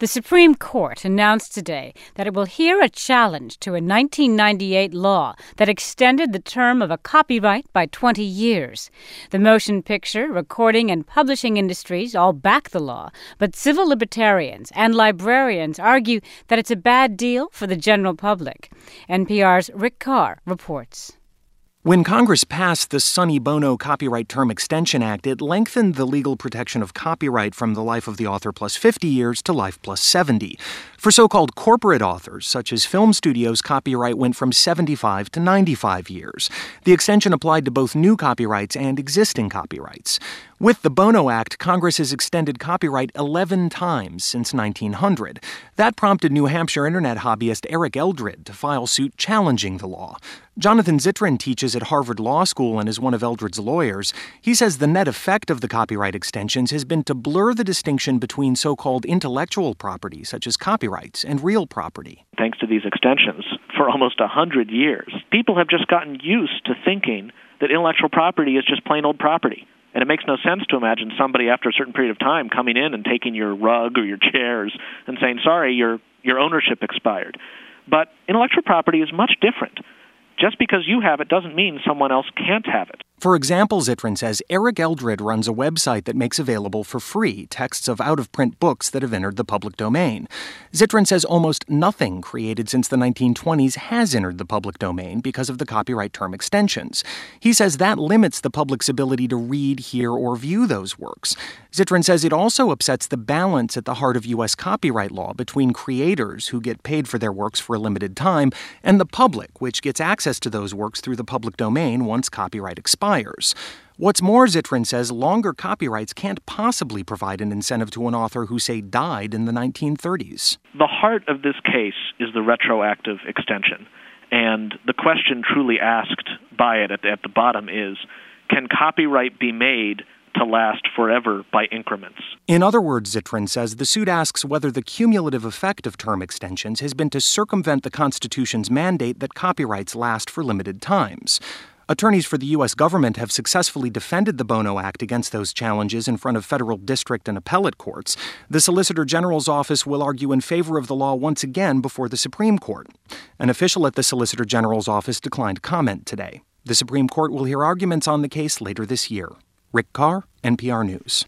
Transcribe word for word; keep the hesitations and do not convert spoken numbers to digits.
The Supreme Court announced today that it will hear a challenge to a nineteen ninety-eight law that extended the term of a copyright by twenty years. The motion picture, recording, and publishing industries all back the law, but civil libertarians and librarians argue that it's a bad deal for the general public. N P R's Rick Carr reports. When Congress passed the Sonny Bono Copyright Term Extension Act, it lengthened the legal protection of copyright from the life of the author plus fifty years to life plus seventy. For so-called corporate authors, such as film studios, copyright went from seventy-five to ninety-five years. The extension applied to both new copyrights and existing copyrights. With the Bono Act, Congress has extended copyright eleven times since nineteen hundred. That prompted New Hampshire internet hobbyist Eric Eldred to file suit challenging the law. Jonathan Zittrain teaches at Harvard Law School and is one of Eldred's lawyers. He says the net effect of the copyright extensions has been to blur the distinction between so-called intellectual property, such as copyrights, and real property. Thanks to these extensions, for almost one hundred years, people have just gotten used to thinking that intellectual property is just plain old property. And it makes no sense to imagine somebody after a certain period of time coming in and taking your rug or your chairs and saying, sorry, your your ownership expired. But intellectual property is much different. Just because you have it doesn't mean someone else can't have it. For example, Zittrain says, Eric Eldred runs a website that makes available for free texts of out-of-print books that have entered the public domain. Zittrain says almost nothing created since the nineteen twenties has entered the public domain because of the copyright term extensions. He says that limits the public's ability to read, hear, or view those works. Zittrain says it also upsets the balance at the heart of U S copyright law between creators, who get paid for their works for a limited time, and the public, which gets access to those works through the public domain once copyright expires. What's more, Zittrain says longer copyrights can't possibly provide an incentive to an author who, say, died in the nineteen thirties. The heart of this case is the retroactive extension. And the question truly asked by it at the, at the bottom is, can copyright be made to last forever by increments? In other words, Zittrain says, the suit asks whether the cumulative effect of term extensions has been to circumvent the Constitution's mandate that copyrights last for limited times. Attorneys for the U S government have successfully defended the Bono Act against those challenges in front of federal district and appellate courts. The Solicitor General's office will argue in favor of the law once again before the Supreme Court. An official at the Solicitor General's office declined comment today. The Supreme Court will hear arguments on the case later this year. Rick Carr, N P R News.